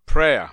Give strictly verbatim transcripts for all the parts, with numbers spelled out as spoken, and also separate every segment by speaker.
Speaker 1: Prayer.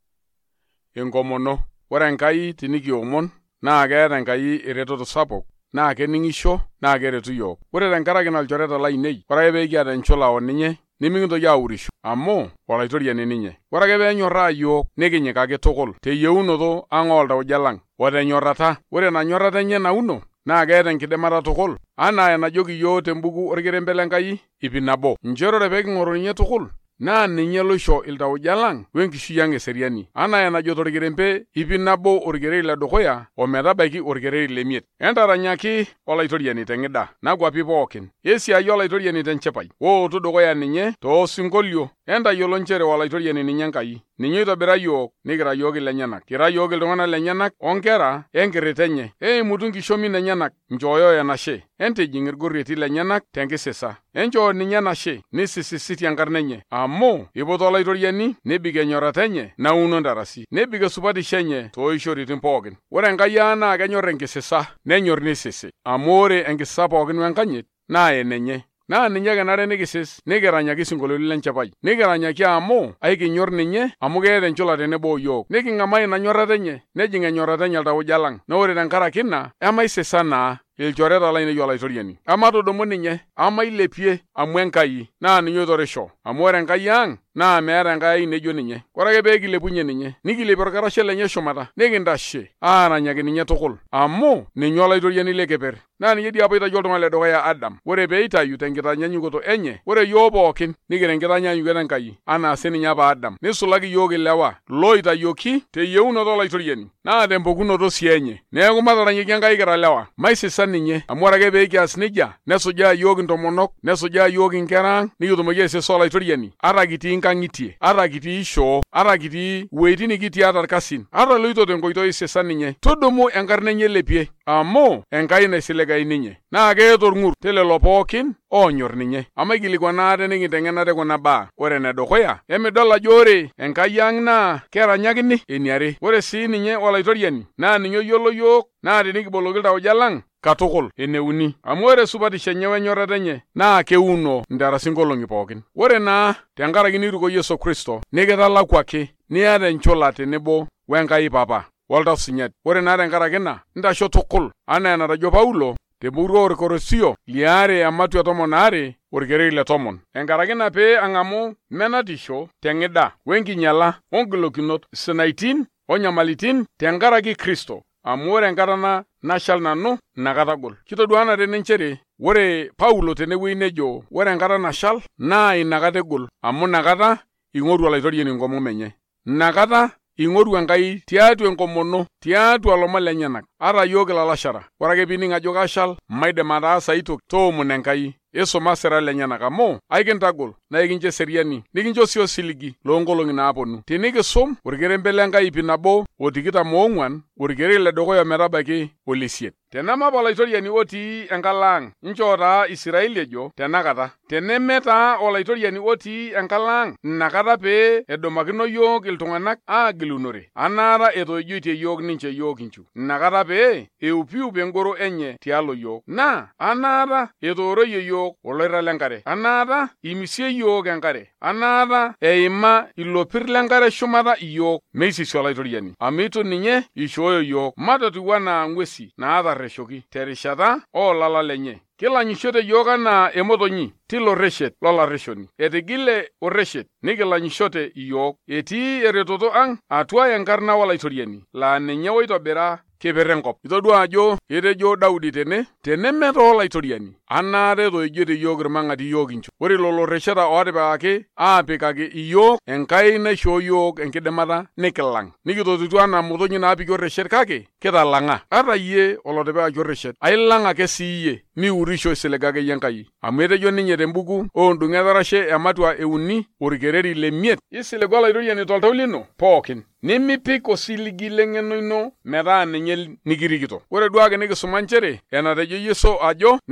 Speaker 1: Enkomono. Ore Enkai tinikiomon naa keeta Enkai eretoto sapuk naa kening'isho naa keretu yiok. Ore tenkaraki ilchoreta lainei, ore ake pee kiata enchula oninye nemikintoki aurisho amu olaitoriani ninye. Ore ake pee enyorraa yiok nikinyikaki tukul teyieunoto ang' oltauja lang' o tenyorrata. Ore ina nyorrata enye nauno naa keeta enkidimata tukul anaa enajoki yiok tembuku orkerembe lenkai ip nabo. Nchere ore pee king'oru ninye tukul naa ninye loisho iltauja lang' wenkishui ang' eseriani anaa enajo torkerembe ip nabo orkereri ledukuya ometabaiki orkereri lemiet. Entaranyaki olaitoriani teng'ida nakwapi pookin. Esiai olaitoriani tenchipai. Wootu dukuya ninye toosinkolio entayiolo nchere olaitoriani ninye Enkai. Ninye oitobira yiok nikira yiok ilenyenak. Kira yiok iltung'anak lenyenak onkera enkirrit enye. Eimutu nkishomin enyenak nchooyo enashe. Entijing' irgorreti lenyenak tenkisisa. Enchoo ninye enashe nisisisitie enkarna enye. Amu iputa olaitoriani nebik enyorrata enye nauno ntarasi. Nebik esupatisho enye tooishoritin pookin. Ore Enkai ang' naa kenyorr enkisisa nenyorr nisisi. Amu ore enkisisa pookin wenkanyit naa enenye. Naa ninye kenare nikisis nikiranyaki sinkolioitin lenchipai. Nikiranyaki amu aikinyorr ninye amu keeta enchula tenebo oyiok. Niking'amaa ina nyorrata enye nejing' enyorrata enye iltauja lang'. Na ore tenkaraki ina emaisisa naa ilchoreta lainei olaitoriani. Amatudumu ninye, amailepie amu Enkai naa ninye oitorisho. Amu ore Enkai ang' naa meeta Enkai ai nejo ninye. Ore ake pee kilepunye ninye, nikilepie orkarasha lenye shumata, nikintashe aaranyaki ninye tukul. Amu ninye olaitoriani lekeper. Naa ninye dii apa oitayio oltung'ani ledukuya Adam. Ore pee eitayu tenkitanyanyukoto enye, ore yiok pookin nikira enkitanyanyukoto Enkai anaa sininye apa Adam. Nisulaki yiok ilewa loitayioki teyieunoto olaitoriani naa tempukunoto sii enye. Neeku mataranyaki Enkai kira lewa. Maisisa ninye amu ore ake pee kias nejia nesujaa yiok intomonok, nesujaa yiok inkera ang' nikitumoki aisisa olaitoriani ata kitii nkang'itie, ata kitii shoo, ata kitii wueitin nikitii ata irkasin, ata loito tenkoitoi isisa ninye. Tudumu enkarna enye lepie amu Enkai naisiligayu ninye. Naa keeta orng'ur telelo pookin oonyorr ninye. Amaikilikuana ate nikinteng'enate kuna baa. Ore enedukuya, emidol ajo ore Enkai ang' naa keranyakini? Eniare, ore sii ninye olaitoriani naa ninye oyiolo yiok naa tenikiboloki iltauja lang' katukul. Eneuni, amu ore supatisho enye wenyorrata enye naa keuno ntarasi nkolong'i pookin. Ore naa tenkaraki nituko Yesu Kristo nikitalakwaki niata enchula tenebo wenkai Papa woltausinyat. Ore naa tenkaraki ina ntasho tukul anaa enatejo Paulo tembuku orkorosio liare amatua tomon aare orkereri le tomon. Enkaraki ina pee ang'amu menatisho teng'ida wenkinyala onkilokinot sinaitin onyamalitin tenkaraki Kristo. Amu ore enkata nashal nanu inakata gol. Kitoduanate nchere ore Paulo tenewuei nejo ore enkata nashal naa inakata egol amu inakata ing'oru olaitoriani enkomom enye. Inakata ing'oru Enkai tiatua enkomono tiatua lomon lenyenak ata yiok ilalashara. Ore ake piining' ajo kashal maidim ataasa aitoki toomon Enkai isuma sira lenyenak amu aikintagol naa ikincho eseriani nikincho sii osiligi loonkolong'i naaponu. Tinikisum orkerembe lenkai ip nabo o tikitam oong'uan orkereri ledukuya metabaiki olesiet. Tenama olaitoriani otii enkalo ang' nchoo taa Israeli ejo tenakata. Teneme taa olaitoriani otii enkalo ang' inakata pee edumakino yiok iltung'anak aagilunore. Anaata etoijoitie yiok ninche yiok inchu. Inakata pee eupiup engoro enye tialo yiok. Naa anaata etooroyie yiok oloirrag lenkare. Anaata imisie yiok enkare. Anaata eima ilopirr lenkare shumata yiok meisisi olaitoriani. Amu itu ninye ishooyo yiok matatiu anaa ng'uesi naatarreshoki terishata oolala lenye. Kilanyishote yiok anaa emotonyi tilo reshet lolarreshoni. Etigile orreshet nikilanyishote yiok. Etii eretoto ang' atua enkarna olaitoriani laa ninye oitobira keper enkop. Itodua ajo etejo Daudi tene, tenemeta olaitoriani anaata etoijote yiok irmang'ati yiok incho. Ore lelo resheta ootipikaki aapikaki yiok Enkai naishoo yiok enkidimata nikilang'. Nikitotitu anaa motonyi naapiki orreshet kake kitalang'a. Ata yie olotipikaki orreshet ailang' ake sii yie niurisho isiligake yie Enkai. Amu etejo ninye tembuku oondung'et arashe ematua euni orkereri lemiet isiligu olaitoriani toltau lino pookin. Nimipik osiligi leng'eno ino metaa ninye nikirikito. Ore duake nikisuma nchere enatejo Yesu ajo nejoki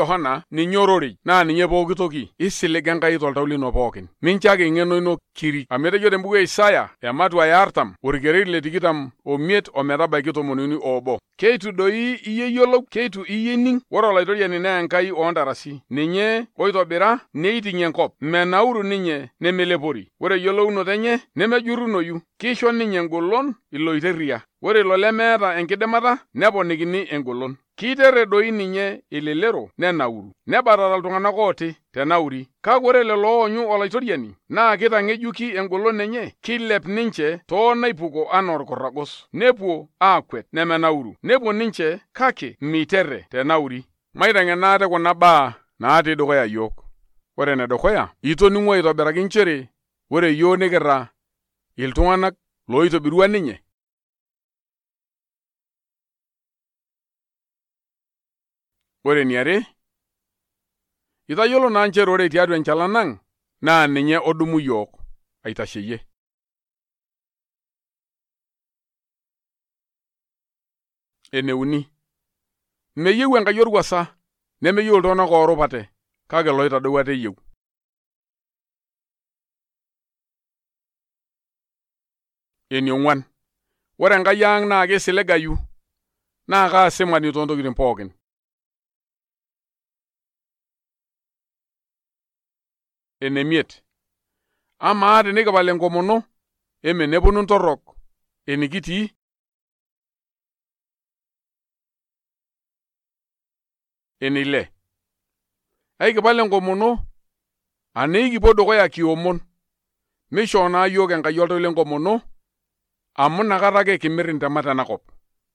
Speaker 1: Yohana ninye ororei naa ninye pooki toki isilig Enkai toltau lino pookin. Minchake eng'eno ino kiri. Amu etejo tembuku e Isaya ematua ya artam orkererit le tikitam omiet ometabaiki tomon uni oobo. Keitu doi iyie yiolou, keitu iyie ning, ore olaitoriani naa Enkai oontarasi, ninye oitobira neiting'ie enkop, menauru ninye nemelepori. Ore yiolounoto enye nemejurrunoyu, kisho ninye engolon iloiterria. Ore ilo lemeeta enkidimata neponikini engolon. Kiiterre doi ninye elelero nenauru, nebatata iltung'anak ooti tenauri. Kake ore lelo oonyu olaitoriani naa kitang'ejuki engolon enye, kilep ninche toonaipuko anaa orkorragos, nepuo aakwet nemenauru, nepuo ninche kake meiterre tenauri. Maiteng'ena ate kuna baa natii dukuya yiok. Ore enedukuya, itoning'o aitobiraki nchere ore yiok nikira iltung'anak loitobirua ninye. Ore eniare, itayiolo naa nchere ore tiatua enchalan ang' naa ninye odumu yiok aitasheyie. Eneuni, meyieu Enkai orwuasa, nemeyieu iltung'anak oorupate, kake loitadou ate eyieu. Eniong'uan, ore Enkai ang' naa kisiligayu, naa kaasimani toontokitin pookin. Enemiet, amaa tenikipal enkomono, eme neponu ntorrok enikitii? Enile, aikipal enkomono ane kipuo dukuya kiomon, mishoo naa yiok Enkai oltau lenkomono, amu nakata ake kimirr intemat enakop.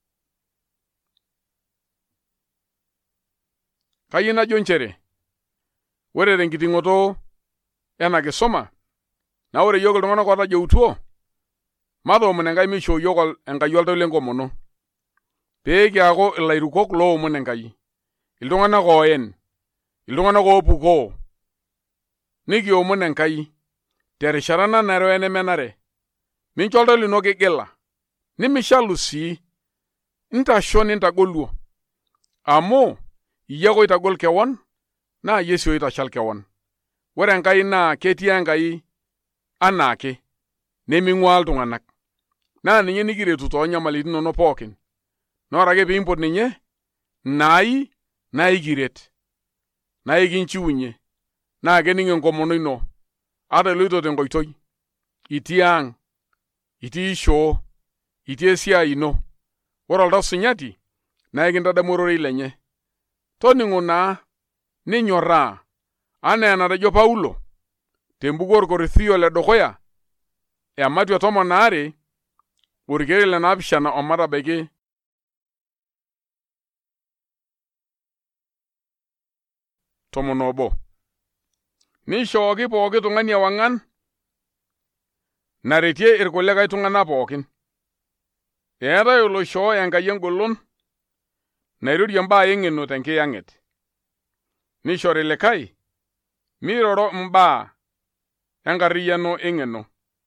Speaker 1: Kayieu najo nchere, ore tenkiting'oto ena kisuma, naa ore yiok iltung'anak ootajoutuo, matoomon Enkai mishoo yiok Enkai oltau lenkomono, pee kiaku ilairukok loomon Enkai, iltung'anak ooen, iltung'anak oopukoo, nikiomon Enkai terishata nanare wenemenare. Mincho oltau lino kigila, nimishalu sii, intasho nintagoluo, amu iyie ake oitagol kewon, naa iyie sii oitashal kewon. Ore Enkai naa ketii Enkai anaake, neming'uaa iltung'anak, naa ninye nikiretu toonyamalitin inonok pookin. Naa ore ake piimpot ninye, naai naa ikiret, naa ikinchiunye, naa kening' enkomono ino, ata iloito tenkoitoi, itii ang', itii shoo, itii esiai ino. Ore oltau sinyati naa ekintadamu ororei lenye. Toning'o naa ninyorraa, anaa enatejo Paulo tembuku orkorithio ledukuya ematua tomon aare orkererit le naapishana ometabaiki tomon obo. Nishooki pooki tung'ani ewang'an naretie irkulikae tung'anak pookin. Eetai oloishoo Enkai engolon nairorie mbaa eng'eno tenkiyang'et, nishori likae miroro mbaa enkarriyiano eng'eno,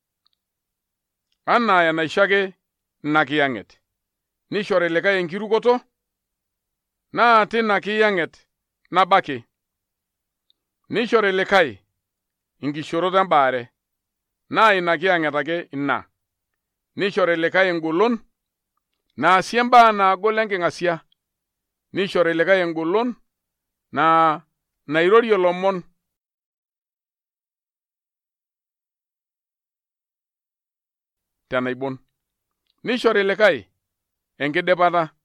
Speaker 1: anaa enaisho ake ina kiyang'et. Nishori likae enkirukoto, naa tina kiyang'et nabaki. Nishori likae inkishoorot embaare, naa ina kiyang'et ake ina. Nishori likae engolon naasie mbaa naagol enking'asia. Nishori likae engolon naa nairorie lomon tenaibon. Nishori likae enkidipata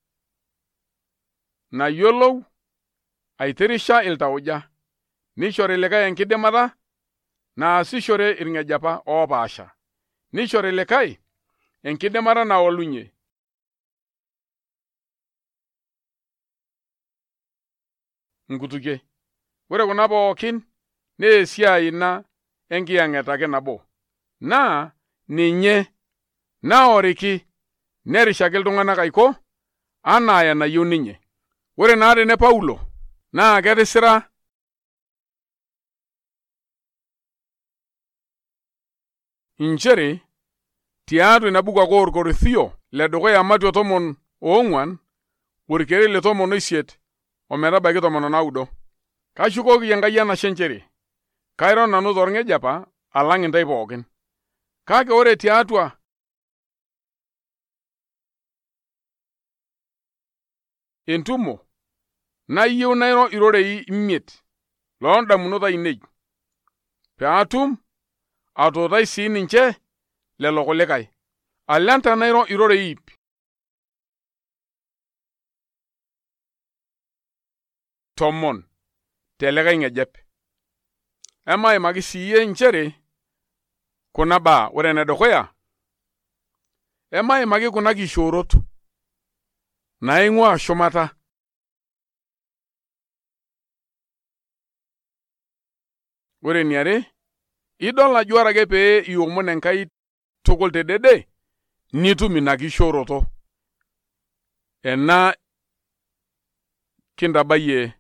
Speaker 1: nayiolou aitirisha iltauja. Nishori likae enkidimata naasishore irng'ejapa oopaasha. Nishori likae enkidimata naolunye. Nkutukie. Ore kuna pookin naa esiai ina enkiyang'et ake nabo, naa ninye naoriki nerishaki iltung'anak aiko anaa enayieu ninye. Ore naa tene Paulo naa ketisira inchere tiatua ina buku ake orkorithio ledukuya ematua tomon oong'uan orkererit le tomon oisiet ometabaiki tomon onaudo. Kashukoki Enkai enashe nchere kairo nanu torng'ej apa alang' intae pookin. Kake ore tiatua entumo nayieu nairo irorei imiet loondamunot ainei paatum atuutai sii ninche lelo kulikae. Alenta nairo irorei ip tomon telikae ng'ejep. Emaimaki siiyie nchere kuna baa. Ore enedukuya, emaimaki kuna kishoorot naing'ua shumata. Ore eniare, idol ajo ore ake pee iomon Enkai tukul tedede nitum ina kishooroto. Ena kintabayie